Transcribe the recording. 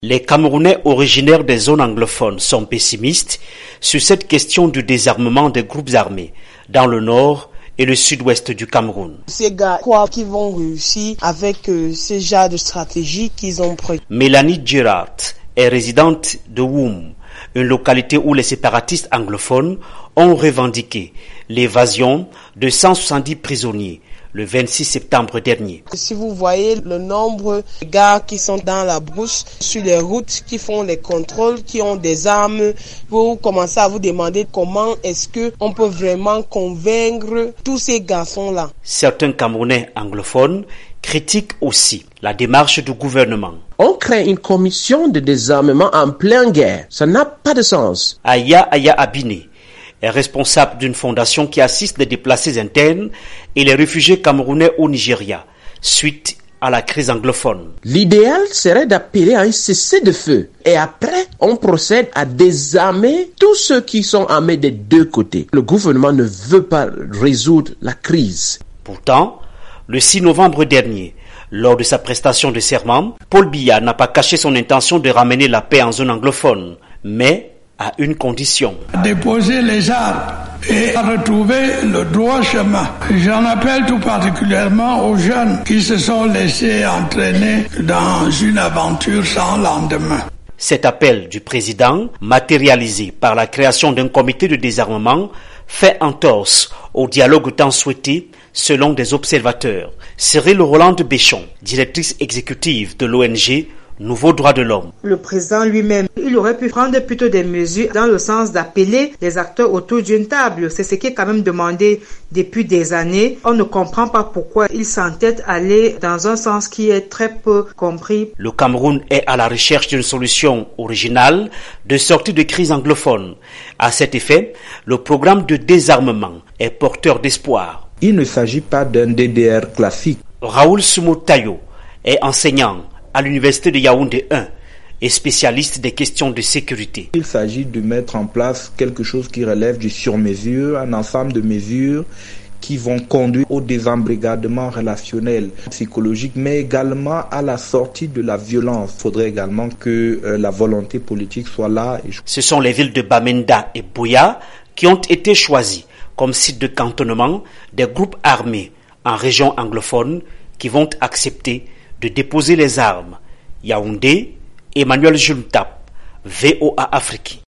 Les Camerounais originaires des zones anglophones sont pessimistes sur cette question du désarmement des groupes armés dans le nord et le sud-ouest du Cameroun. Ces gars croient qu'ils vont réussir avec ce genre de stratégie qu'ils ont pris. Mélanie Girard est résidente de Woum, une localité où les séparatistes anglophones ont revendiqué l'évasion de 170 prisonniers le 26 septembre dernier. Si vous voyez le nombre de gars qui sont dans la brousse, sur les routes, qui font les contrôles, qui ont des armes, vous commencez à vous demander comment est-ce qu'on peut vraiment convaincre tous ces garçons-là. Certains Camerounais anglophones critiquent aussi la démarche du gouvernement. On crée une commission de désarmement en pleine guerre. Ça n'a pas de sens. Aya Abine est responsable d'une fondation qui assiste les déplacés internes et les réfugiés camerounais au Nigeria, suite à la crise anglophone. L'idéal serait d'appeler à un cessez-le-feu et après, on procède à désarmer tous ceux qui sont armés des deux côtés. Le gouvernement ne veut pas résoudre la crise. Pourtant, le 6 novembre dernier, lors de sa prestation de serment, Paul Biya n'a pas caché son intention de ramener la paix en zone anglophone, mais à une condition. Déposer les armes et retrouver le droit chemin. J'en appelle tout particulièrement aux jeunes qui se sont laissés entraîner dans une aventure sans lendemain. Cet appel du président, matérialisé par la création d'un comité de désarmement, fait entorse au dialogue tant souhaité selon des observateurs. Cyril Rolande Béchon, directrice exécutive de l'ONG Nouveau droit de l'homme. Le président lui-même, il aurait pu prendre plutôt des mesures dans le sens d'appeler les acteurs autour d'une table. C'est ce qui est quand même demandé depuis des années. On ne comprend pas pourquoi il s'entête à aller dans un sens qui est très peu compris. Le Cameroun est à la recherche d'une solution originale de sortie de crise anglophone. À cet effet, le programme de désarmement est porteur d'espoir. Il ne s'agit pas d'un DDR classique. Raoul Sumotayo est enseignant à l'université de Yaoundé 1 et spécialiste des questions de sécurité. Il s'agit de mettre en place quelque chose qui relève du sur-mesure, un ensemble de mesures qui vont conduire au désembrigadement relationnel, psychologique, mais également à la sortie de la violence. Il faudrait également que la volonté politique soit là. Ce sont les villes de Bamenda et Buea qui ont été choisies comme site de cantonnement des groupes armés en région anglophone qui vont accepter de déposer les armes. Yaoundé, Emmanuel Juntap, VOA Afrique.